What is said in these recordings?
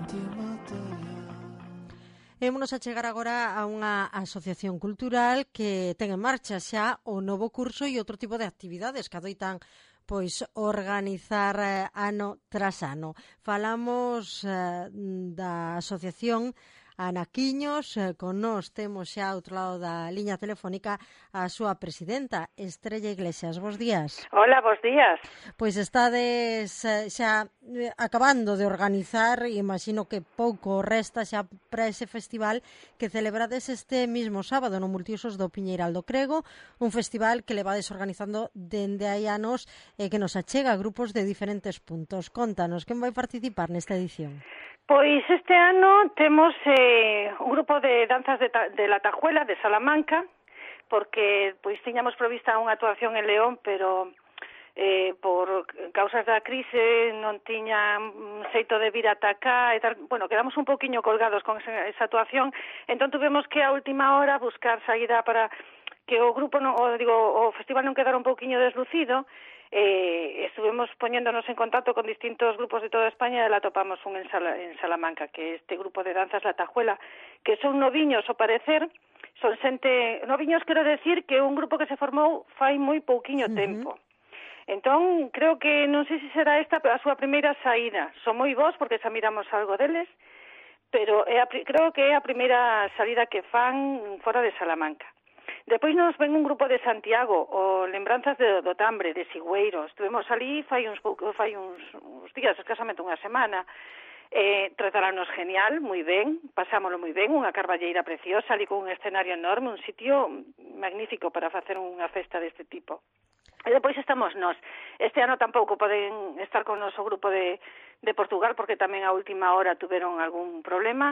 Vémonos a chegar agora a unha asociación cultural que ten en marcha xa o novo curso e outro tipo de actividades que adoitan pois organizar ano tras ano. Falamos da asociación Anaquiños, con nós temos xa outro lado da liña telefónica a súa presidenta, Estrella Iglesias. Bos días. Hola, bos días. Pois estades xa acabando de organizar, e imagino que pouco resta xa para ese festival que celebrades este mismo sábado no Multiusos do Piñeiral do Crego, un festival que levades organizando dende hai anos e que nos achega a grupos de diferentes puntos. Contanos, quen vai participar nesta edición? Pois este ano temos un grupo de danzas de La Tajuela, de Salamanca, porque pois tiñamos provista unha actuación en León, pero por causas da crise non tiña xeito de vir ata acá e tal. Bueno, quedamos un poquinho colgados con esa actuación, entón tuvemos que a última hora buscar saída para que o grupo o festival non quedara un poquinho deslucido. Estuvemos poñéndonos en contacto con distintos grupos de toda España e la topamos un en Salamanca, que é este grupo de danzas La Tajuela, que son noviños, ao parecer, son xente noviños, quero decir que é un grupo que se formou fai moi pouquiño tempo. Entón, creo que non sei se será esta a súa primeira saída. Son moi bons porque xa miramos algo deles, pero creo que é a primeira salida que fan fora de Salamanca. Depois nos ven un grupo de Santiago, o Lembranzas do Tambre, de Sigüeiro. Estuvemos ali fai uns días, escasamente unha semana. Tratarános genial, moi ben, pasámoslo moi ben, unha carballeira preciosa, ali con un escenario enorme, un sitio magnífico para facer unha festa deste tipo. E depois estamos nós. Este ano tampouco poden estar con o noso grupo de Portugal, porque tamén a última hora tuveron algún problema.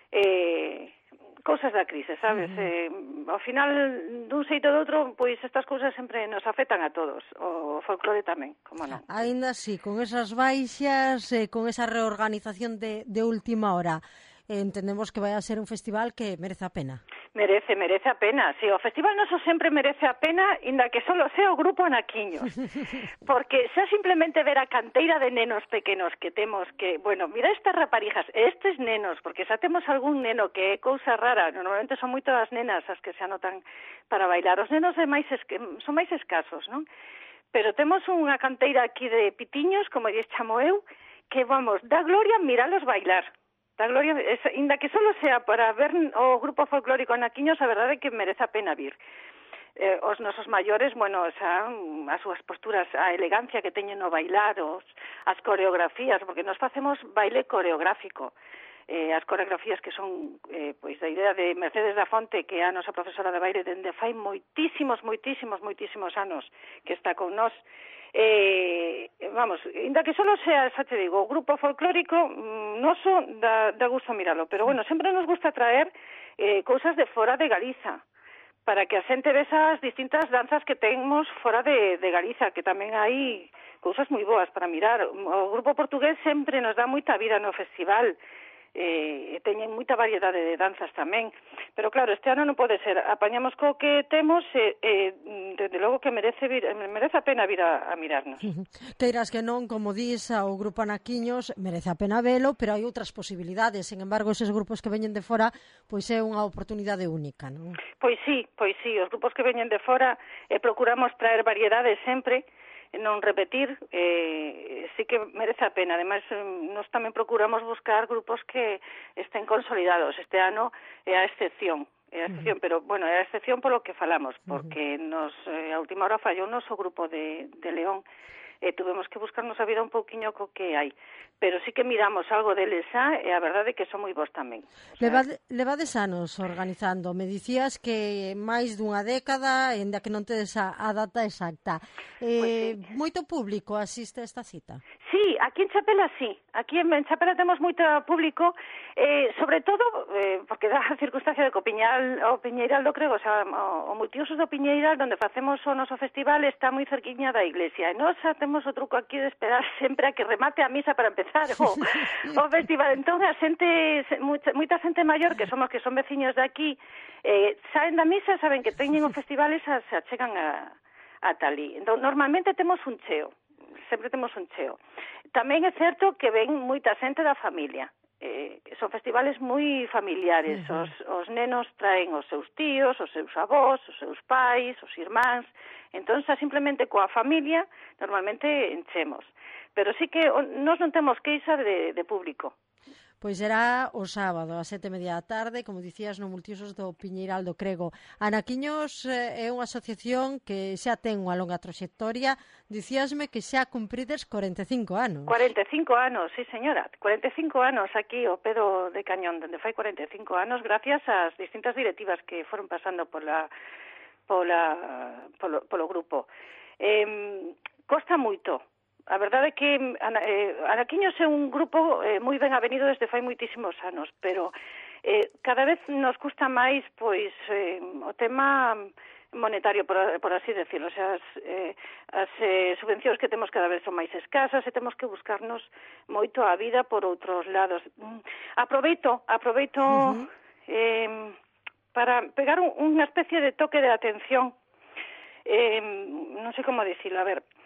Cousas da crise, sabes? Ao final, dun xeito ou do outro, pois estas cousas sempre nos afectan a todos, o folclore tamén, como non. Aínda así, con esas baixas, con esa reorganización de última hora, entendemos que vai a ser un festival que merece a pena. Merece a pena, sí, o festival noso sempre merece a pena, inda que solo sea o grupo Anaquiños, porque xa simplemente ver a canteira de nenos pequenos que temos, que, bueno, mira estas raparijas, estes nenos, porque xa temos algún neno que é cousa rara, normalmente son moito as nenas as que se anotan para bailar, os nenos son máis escasos, non? Pero temos unha canteira aquí de pitiños, como lles chamo eu, que, vamos, dá gloria miralos bailar. Da gloria, inda que solo sea para ver o grupo folclórico Anaquiños, a verdade é que merece a pena vir. Os nosos maiores, bueno, as súas posturas, a elegancia que teñen no bailar, as coreografías, porque nos facemos baile coreográfico. As coreografías que son pois da idea de Mercedes da Fonte, que é a nosa profesora de baile dende fai moitísimos anos que está con nós. Vamos, inda que solo sea, xa te digo, o grupo folclórico noso dá gusto miralo, pero bueno, sempre nos gusta traer cousas de fora de Galiza, para que a xente ve esas distintas danzas que temos fora de Galiza, que tamén hai cousas moi boas para mirar. O grupo portugués sempre nos dá moita vida no festival, teñen moita variedade de danzas tamén, pero claro, este ano non pode ser, apañamos co que temos desde logo que merece a pena vir a mirarnos. Queiras que non, como dis, ao grupo Anaquiños merece a pena velo, pero hai outras posibilidades, sen embargo, eses grupos que veñen de fora, pois é unha oportunidade única, non? Pois sí, os grupos que veñen de fora procuramos traer variedades sempre, non repetir, sí que merece a pena. Ademais, nós tamén procuramos buscar grupos que estén consolidados. Este ano é a excepción, pero, bueno, é a excepción polo que falamos, porque a última hora fallou o noso grupo de León, tuvemos que buscarnos a vida un pouquiño co que hai, pero sí que miramos algo deles e a verdade é que son moi bons tamén. Levades anos organizando, me dicías que máis dunha década, ainda que non tedes a data exacta. Pues sí. Moito público asiste a esta cita? Sí, aquí en Chapela sí. Aquí en Chapela temos moito público, sobre todo porque dá a circunstancia de que o Piñeiral do Crego, o sea, o Multiusos do Piñeiral, onde facemos o noso festival, está moi cerquiña da iglesia. E nós temos o truco aquí de esperar sempre a que remate a misa para empezar o festival. Entón, a xente, moita xente maior que son veciños de aquí, saen da misa, saben que teñen o festival e se achegan a talí. Entón, normalmente temos un cheo. Sempre temos un cheo. Tamén é certo que ven moita xente da familia. son festivales moi familiares. Os nenos traen os seus tíos, os seus avós, os seus pais, os irmáns. Entón, xa simplemente coa familia, normalmente enchemos. Pero sí que nós non temos queixa de público. Pois será o sábado, ás 7:30 da tarde, como dicías, no Multiusos do Piñeiral do Crego. Anaquiños é unha asociación que xa ten unha longa traxectoria. Dicíasme que xa cumprides 45 anos. 45 anos, sí, señora. 45 anos aquí ao pedo de Cañón, donde fai 45 anos, gracias ás distintas directivas que foron pasando polo grupo. Costa moito. A verdade é que Anaquiños é un grupo moi ben avenido desde fai moitísimos anos, pero cada vez nos custa máis pois o tema monetario, por así decirlo. O sea, as subvencións que temos cada vez son máis escasas e temos que buscarnos moito a vida por outros lados. Aproveito para pegar unha especie de toque de atención. Non sei como dicilo, a ver...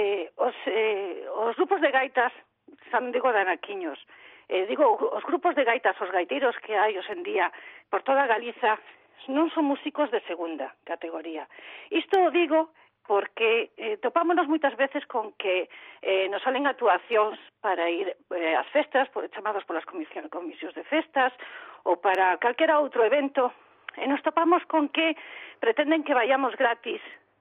os grupos de gaitas, xa non digo de Anaquiños, digo os grupos de gaitas, os gaiteiros que hai hoxe en día por toda Galiza, non son músicos de segunda categoría. Isto o digo porque topámonos moitas veces con que nos salen actuacións para ir ás festas, chamados polas comisións de festas, ou para calquera outro evento, e nos topamos con que pretenden que vayamos gratis,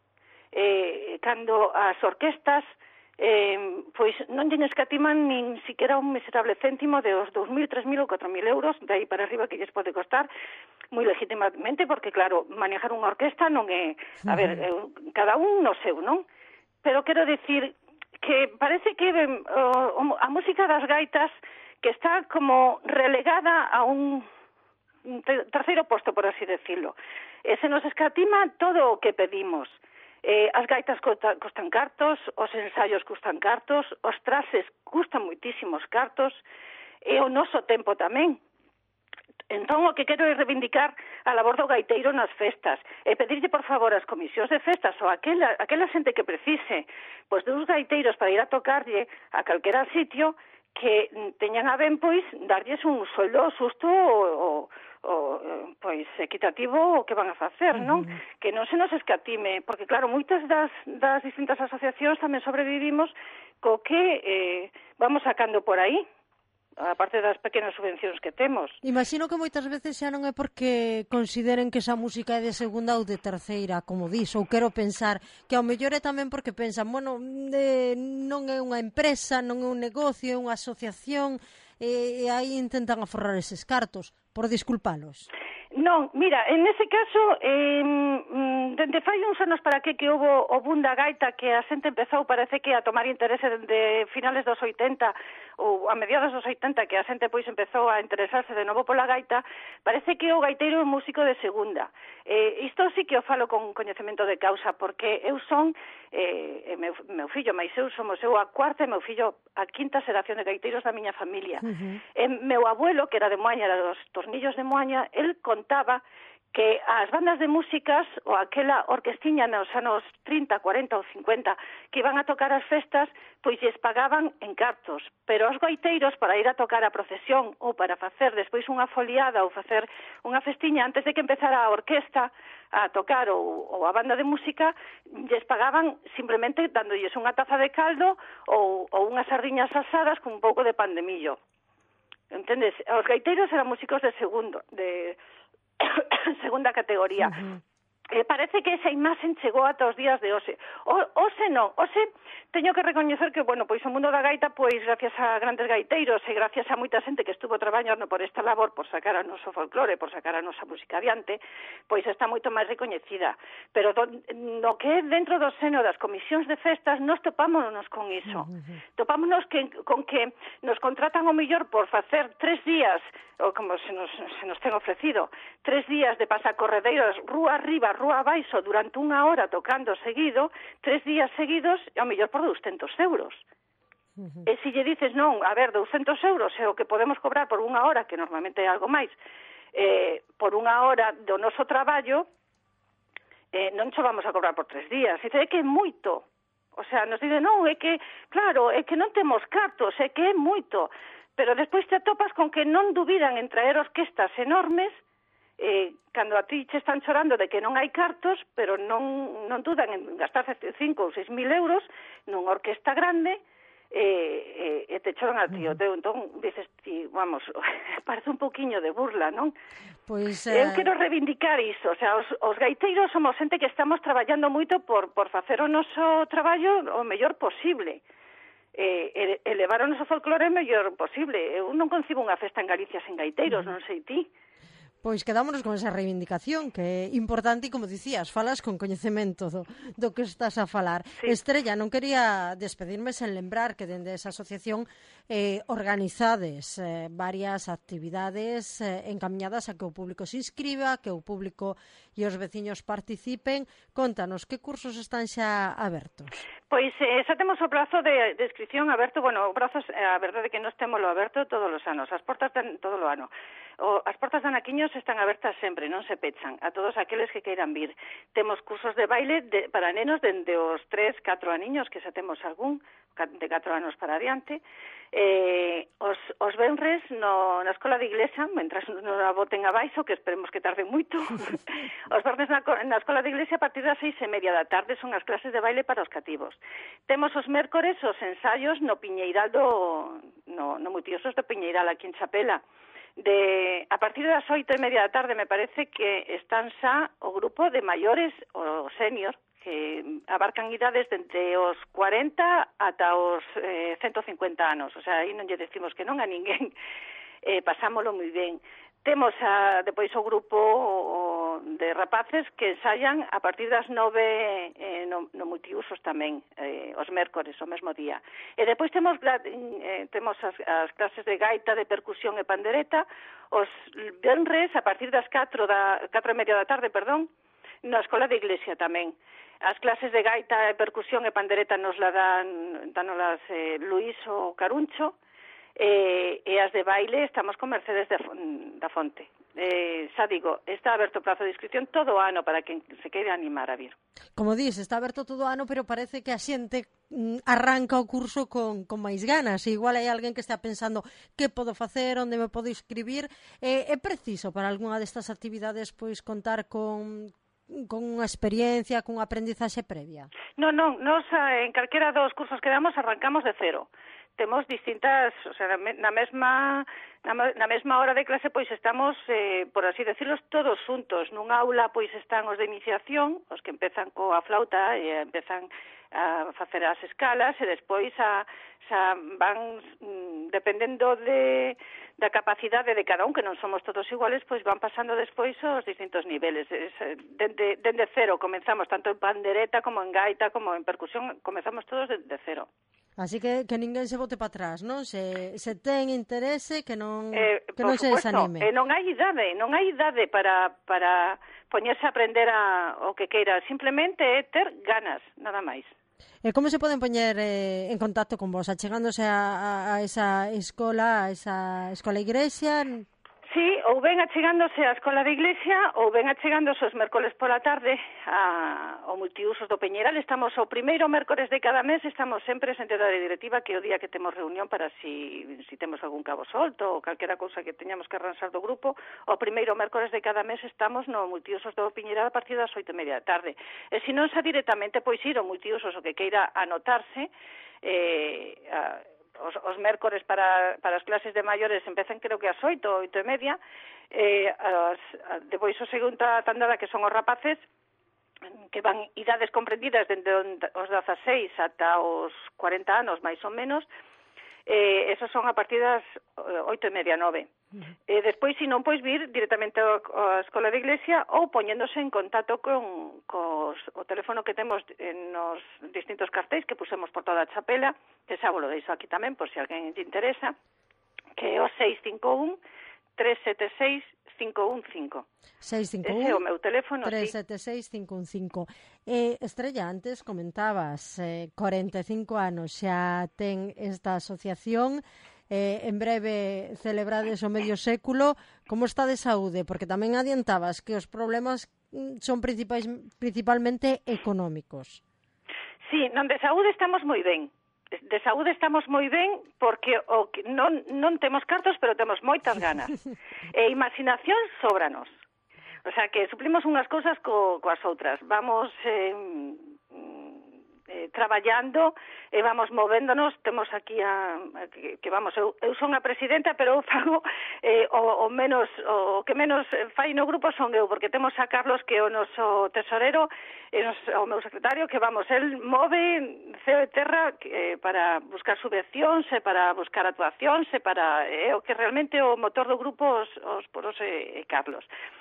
cando as orquestas pois non lle escatiman nin siquiera un miserable céntimo de os 2.000, 3.000 ou 4.000 euros de aí para arriba que lles pode costar, moi legítimamente, porque claro, manejar unha orquesta non é, a ver, cada un no seu, non? Pero quero dicir que parece que a música das gaitas que está como relegada a un terceiro posto, por así decirlo. Se nos escatima todo o que pedimos. As gaitas costan cartos, os ensaios custan cartos, os trases custan moitísimos cartos, e o noso tempo tamén. Entón, o que quero é reivindicar a labor do gaiteiro nas festas e pedirlle, por favor, ás comisións de festas ou aquela xente que precise pois dos gaiteiros para ir a tocarlle a calquera sitio, que teñan a ben, pois, darlles un sueldo xusto o pois equitativo o que van a facer, non? Que non se nos escatime, porque claro, moitas das distintas asociacións tamén sobrevivimos co que vamos sacando por aí, aparte das pequenas subvencións que temos. Imagino que moitas veces xa non é porque consideren que esa música é de segunda ou de terceira, como dis, ou quero pensar que ao mellor é tamén porque pensan, bueno, non é unha empresa, non é un negocio, é unha asociación, e aí intentan aforrar eses cartos, por disculpalos. Non, mira, en ese caso, dende fai uns anos para que houve o boom da gaita, que a xente empezou, parece que a tomar interese dende finales dos 80 ou a mediados dos 80, que a xente pois empezou a interesarse de novo pola gaita, parece que o gaiteiro é músico de segunda. Isto sí que o falo con coñecemento de causa, porque eu son, meu fillo, máis eu somos eu a cuarta e meu fillo a quinta xeración de gaiteiros da miña familia. Meu abuelo, que era de Moaña, era dos Tornillos de Moaña, el contaba que as bandas de músicas ou aquela orquestiña nos anos 30, 40 ou 50 que iban a tocar as festas, pois lles pagaban en cartos, pero os gaiteiros para ir a tocar a procesión ou para facer despois unha foliada ou facer unha festiña antes de que empezara a orquesta a tocar ou a banda de música, lles pagaban simplemente dándolles unha taza de caldo ou unhas sardiñas asadas con un pouco de pan de millo. Entendes? Os gaiteiros eran músicos de segunda categoría. Parece que esa imaxen chegou ata os días de hoxe. Hoxe non, hoxe teño que recoñecer que, bueno, pois o mundo da gaita, pois gracias a grandes gaiteiros e gracias a moita xente que estuvo traballando por esta labor, por sacar a noso folclore, por sacar a nosa música adiante, pois está moito máis recoñecida. Pero no que é dentro do seno das comisións de festas, nos topámonos con iso. Topámonos con que nos contratan o mellor por facer 3 días, ou como se nos ten ofrecido, 3 días de pasacorredeiros, rúa arriba, rúa abaixo, durante unha hora tocando seguido, 3 días seguidos, e ao mellor por 200 euros. E se lle dices, non, a ver, 200 euros é o que podemos cobrar por unha hora, que normalmente é algo máis, por unha hora do noso traballo, non xo vamos a cobrar por 3 días. E é que é moito. O sea, nos dicen, non, é que, claro, é que non temos cartos, é que é moito. pero despois te atopas con que non dubidan en traer orquestas enormes, cando a ti che están chorando de que non hai cartos, pero non dudan en gastarse 5 ou 6 mil euros nunha orquesta grande, e te choran a ti o teu. Entón, dices ti, vamos, parece un pouquiño de burla, non? Pois, Eu quero reivindicar iso, o sea, os gaiteiros somos xente que estamos traballando moito por facer o noso traballo o mellor posible. Elevar o noso folclore o mellor posible. Eu non concibo unha festa en Galicia sen gaiteiros, non sei ti. Pois quedámonos con esa reivindicación, que é importante, e como dicías, falas con coñecemento do que estás a falar. Sí. Estrella, non quería despedirme sen lembrar que dende esa asociación organizades varias actividades encaminhadas a que o público se inscriba, que o público e os veciños participen. Contanos, que cursos están xa abertos? Pois xa temos o prazo de inscripción aberto. Bueno, o prazo, a verdade é que nós temoslo aberto todos os anos, as portas todo o ano. As portas de Anaquiños están abertas sempre, non se pechan a todos aqueles que queiran vir. Temos cursos de baile para nenos dende os 3, 4 aniños, que xa temos algún, de 4 anos para adiante. Os venres na Escola de Iglesia, mentras non a boten abaixo, que esperemos que tarde moito. Os venres na Escola de Iglesia a partir das 6:30 da tarde son as clases de baile para os cativos. Temos os mércores os ensaios no Piñeiral no Multiusos do Piñeiral, aquí en Chapela. A partir das 8:30 da tarde me parece que están xa o grupo de maiores, o senior, que abarcan idades entre os 40 ata os 150 anos. O sea, aí non lle decimos que non a ninguén. Pasámolo moi ben. Temos depois o grupo de rapaces que ensayan a partir das 9 no multiusos tamén, os mércores, o mesmo día. E depois temos as clases de gaita, de percusión e pandereta, os venres a partir das 4:30 da tarde, na Escola de Iglesia tamén. As clases de gaita, percusión e pandereta nos la danolas Luís o Caruncho, e as de baile estamos con Mercedes da Fonte. Xa digo, está aberto o prazo de inscripción todo o ano para quen se queira animar a vir. Como dis, está aberto todo o ano, pero parece que a xente arranca o curso con máis ganas. Igual hai alguén que está pensando que podo facer, onde me podo inscribir. É preciso para algunha destas actividades pois contar con unha experiencia, con unha aprendizaxe previa? Non, nos en calquera dos cursos que damos arrancamos de cero. Temos distintas, o sea, na mesma hora de clase pois estamos, por así decirlo, todos xuntos. Nunha aula pois están os de iniciación, os que empezan coa flauta e empezan a facer as escalas, e despois van dependendo da capacidade de cada un, que non somos todos iguales, pois van pasando despois os distintos niveles. Dende cero comenzamos, tanto en pandereta como en gaita, como en percusión, comenzamos todos dende cero. Así que ninguén se bote para atrás, non? Se ten interese, que non se desanime. Non hai idade para poñerse a aprender o que queira, simplemente é ter ganas, nada máis. E como se poden poñer en contacto con vos? Achegándose a esa escola, igrexa? Sí, ou ben achegándose á Escola de Iglesia, ou ben achegándose os mércoles pola tarde ao multiusos do Peñeiral. Estamos o primeiro mércoles de cada mes, estamos sempre xente da directiva, que é o día que temos reunión para si temos algún cabo solto ou calquera cousa que teñamos que arranxar do grupo. O primeiro mércoles de cada mes estamos no multiusos do Peñeiral a partir das 8:30 da tarde. E se non xa directamente, pois ir ao multiusos o que queira anotarse, os mércores para as clases de maiores empezan creo que ás 8:30, depois a segunda tandada que son os rapaces, que van idades comprendidas dende os 16 ata os 40 anos máis ou menos. Esos son a partir das 8:30, 9. Despois, se non, pois vir directamente á Escola de Iglesia ou poñéndose en contacto con o teléfono que temos nos distintos cartéis que pusemos por toda a Chapela, que xa vos lo deixo aquí tamén, por se alguén te interesa, que é o 651 376 515. 651 ese é o meu teléfono, 376 515. Estrella, antes comentabas 45 anos xa ten esta asociación, en breve celebrades o medio século. Como está de saúde? Porque tamén adiantabas que os problemas son principalmente económicos. Sí, non, de saúde estamos moi ben. de saúde estamos moi ben porque non temos cartos, pero temos moitas ganas. E imaginación sóbranos. O sea, que suplimos unhas cousas coas outras. Vamos traballando e vamos movéndonos. Temos aquí que vamos, eu son a presidenta, pero eu fago o que menos fai no grupo son eu, porque temos a Carlos, que é o noso tesorero, e o meu secretario, que vamos, el move ceo e terra para buscar subvencións, e para buscar actuacións, e para o que realmente o motor do grupo os poros e Carlos.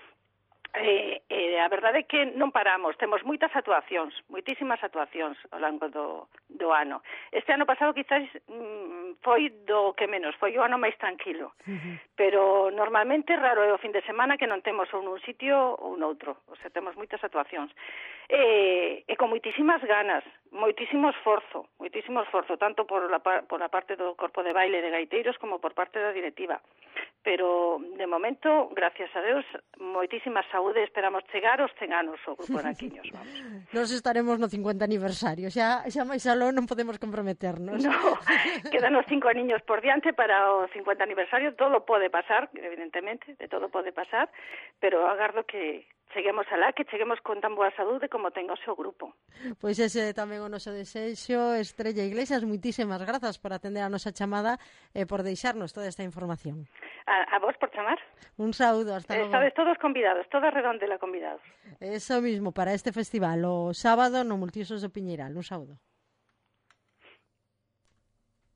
A verdade é que non paramos, temos moitísimas actuacións ao longo do ano. Este ano pasado quizás foi do que menos, foi o ano máis tranquilo, pero normalmente raro é o fin de semana que non temos ou nun sitio ou noutro, o sea, temos moitas actuacións. E con moitísimas ganas, moitísimo esforzo, tanto por a parte do corpo de baile de gaiteiros como por parte da directiva. Pero, de momento, gracias a Deus, moitísima saúde, esperamos chegar aos 100 anos o Grupo Anaquiños, vamos. Nos estaremos no 50 aniversario, xa máis aló non podemos comprometernos. No, quedan os 5 aniños por diante para o 50 aniversario, todo pode pasar, evidentemente, de todo pode pasar, pero agardo que cheguemos alá, que cheguemos con tan boa saúde como ten o seu grupo. Pois ese tamén o noso desexo. Estrella Iglesias, moitísimas grazas por atender a nosa chamada e por deixarnos toda esta información. A vos por chamar. Un saúdo, hasta logo. Sabes, todos convidados, toda Redondela convidados. Eso mismo, para este festival, o sábado no Multiusos do Piñeiral. Un saúdo.